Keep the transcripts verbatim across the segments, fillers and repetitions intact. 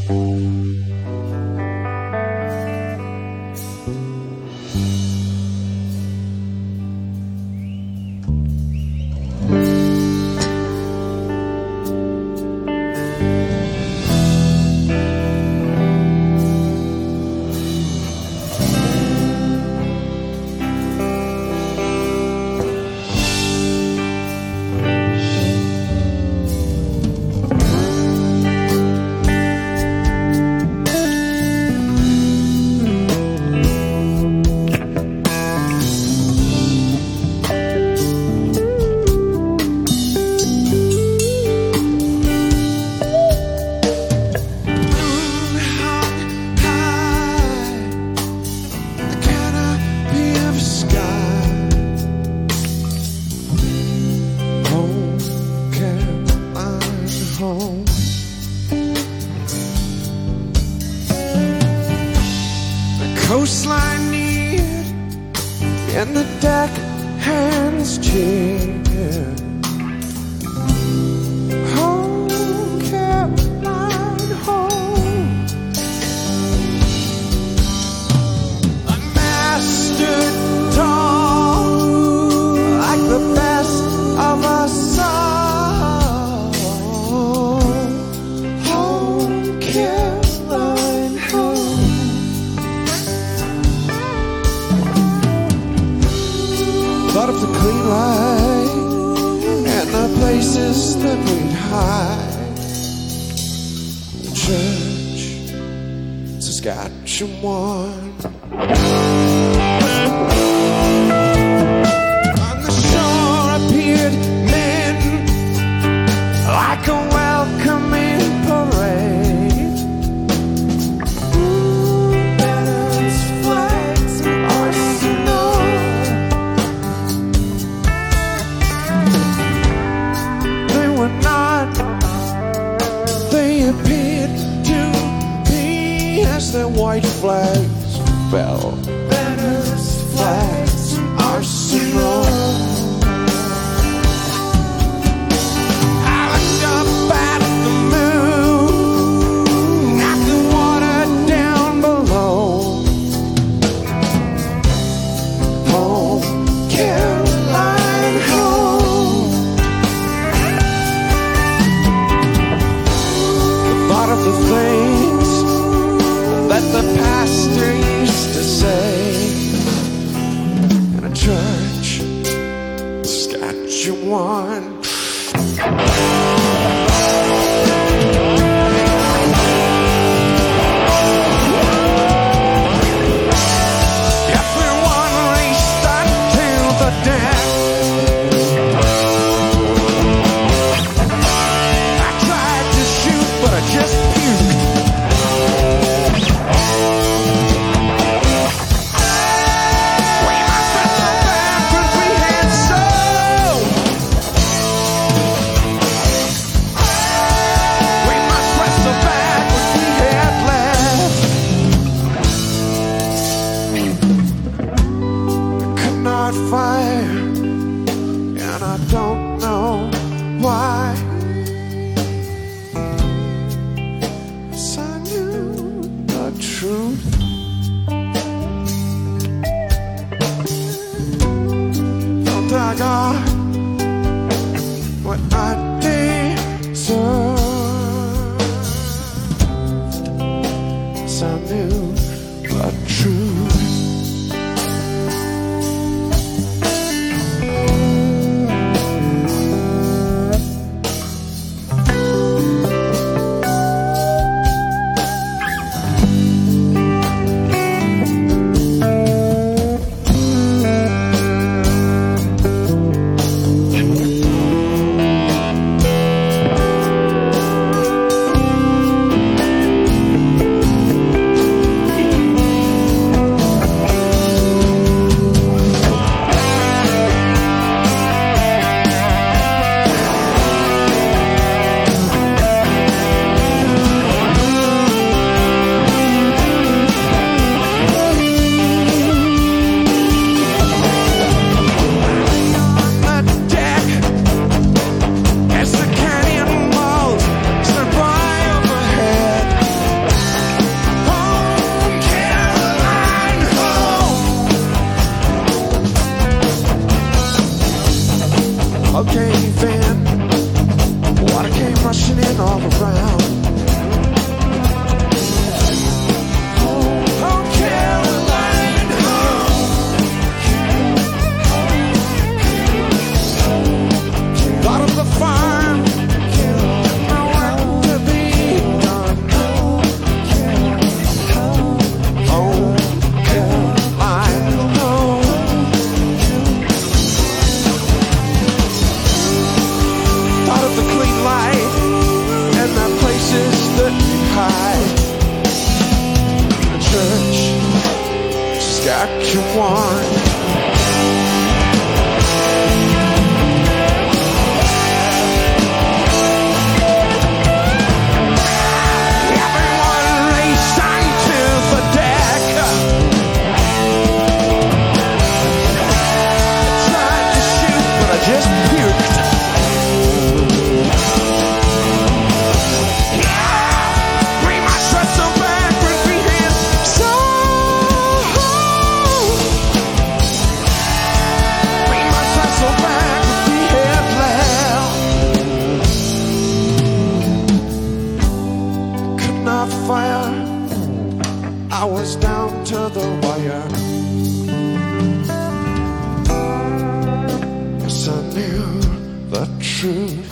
Coastline near and the deck hands cheer. Home, Caroline, home. A mastered dawn, like the best of us all. Home, Caroline, home. Thought of the clean light and the places that we'd hide. The church, Saskatchewan. On the shore appeared men like a welcoming parade. Banners, flags, and arsenal. Not, they appeared to be as their white flags fell. Banners, flags, arsenal. I looked up at the moon, at the water down below. Home, Caroline, home. Of the things that the pastor used to say in a church, Saskatchewan. Everyone raced until the death. I tried to shoot, but I just rushing in all around. Oh, Caroline, home. Out of the farm, no work to be done. Home, Caroline, home. Thought of the clean light and the places that you hide. The church just got you one. Everyone raced onto the deck. Tried to shoot, but I just puked. Bring my stressor back with me hands. So bring my stressor back with me head loud. Could not fire. I was down to the wire. Yes, I knew the truth.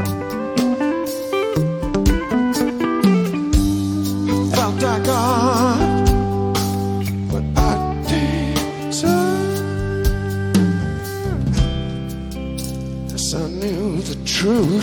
Felt I got what I deserved. Yes, I knew the truth.